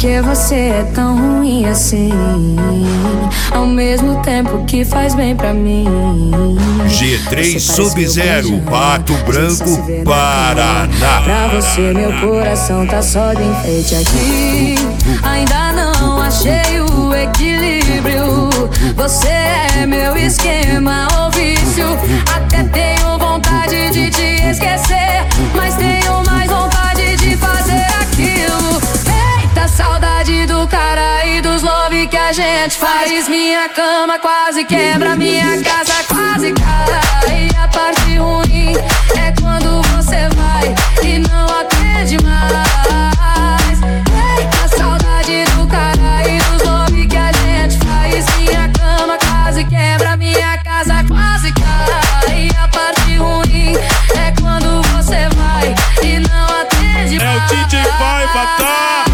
que você é tão ruim assim, ao mesmo tempo que faz bem pra mim. G3 Sub-Zero, Pato Branco, Paraná. Pra você meu coração tá só de enfeite aqui. Ainda não achei o equilíbrio. Você é meu esquema ou vício. Até tenho vontade de te esquecer, mas tenho mais vontade de fazer aquilo. Eita, saudade do cara e dos love que a gente faz. Minha cama quase quebra, minha casa quase cai. E a parte ruim é quando você vai e não atende mais. Eita, saudade do cara e dos love que a gente faz. Minha cama quase quebra, minha casa quase cai. E a parte ruim é quando você vai e não atende mais. É o DJ Vai Batar.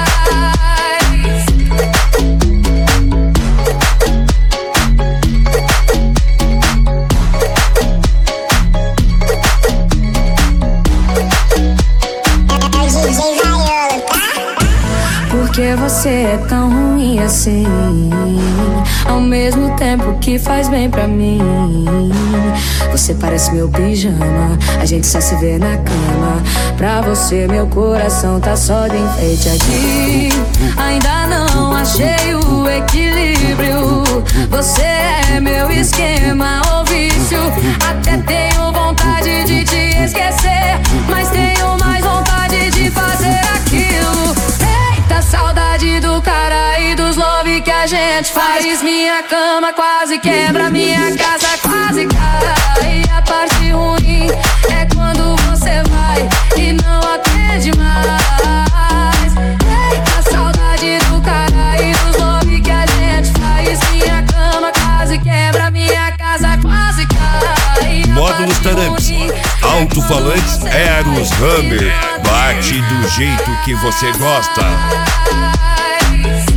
Porque você é tão ruim assim, ao mesmo tempo que faz bem pra mim. Você parece meu pijama, a gente só se vê na cama. Pra você meu coração tá só de enfeite aqui. Ainda não achei o equilíbrio. Você é meu esquema ou vício. Até tenho vontade de te esquecer, mas tenho mais vontade de fazer aquilo. Eita, saudade do cara e dos love que a gente faz. Minha cama quase quebra, minha casa quase cai. E a parte ruim é quando você vai e não atende mais. Eita, saudade do cara e dos love que a gente faz. Minha cama quase quebra, minha casa quase cai. Módulos Taramps, alto-falantes Eros Hammer. Bate do jeito que você gosta.